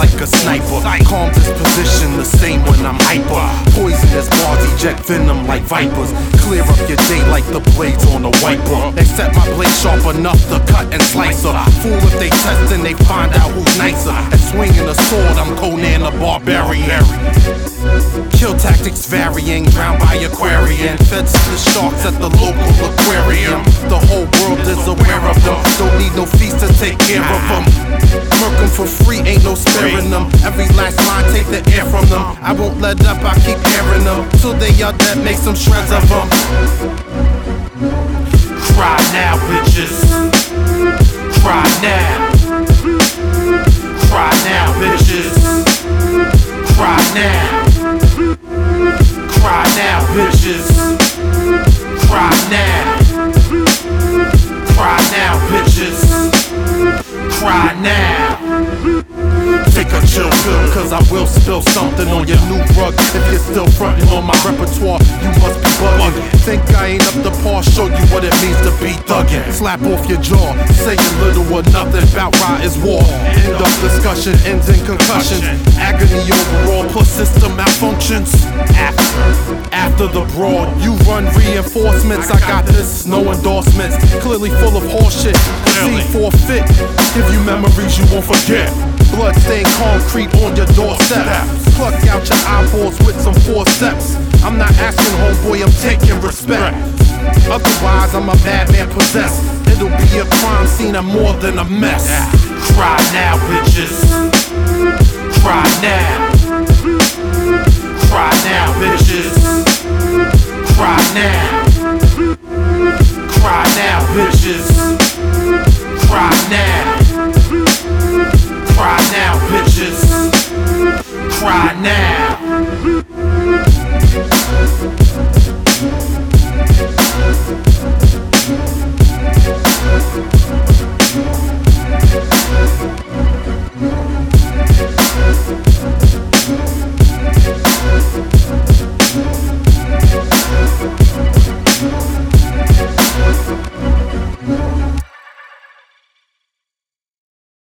like a sniper. Calm disposition, the same when I'm hyper. Poisonous bars eject venom like vipers. Clear up your day like the blades on a wiper. Except my blade sharp enough to cut and slice her. Fool if they test and they find out who's nicer. At swinging a sword, I'm Conan the Barbarian. Kill tactics varying, drowned by aquarian. Fed to the sharks at the local aquarium. The whole world is aware of them. Don't need no feast to take care of them. Murk them for free, ain't no sparing them. Every last line, take the air from them. I won't let up, I keep airing them. Till they are dead, make some shreds of them. Cry now, bitches. Cry now. Cry now, bitches. Cry now. Cry now, bitches. Cry now. Cry now, bitches. Cry now. Take a chill pill, cause I will spill something on your new rug. If you're still frontin' on my repertoire, you must be bugging. Think I ain't up to par, show you what it means to be thuggin'. Slap off your jaw, say a little or nothing, bout right is war. End of discussion, ends in concussions. Agony overall, plus system malfunctions. After the brawl, you run reinforcements. I got this, no endorsements. Clearly full of horseshit. See forfeit, give you memories you won't forget. Blood stained concrete on your doorstep. Pluck out your eyeballs with some forceps. I'm not asking homeboy, I'm taking respect. Otherwise I'm a bad man possessed. It'll be a crime scene and more than a mess. Cry now, bitches.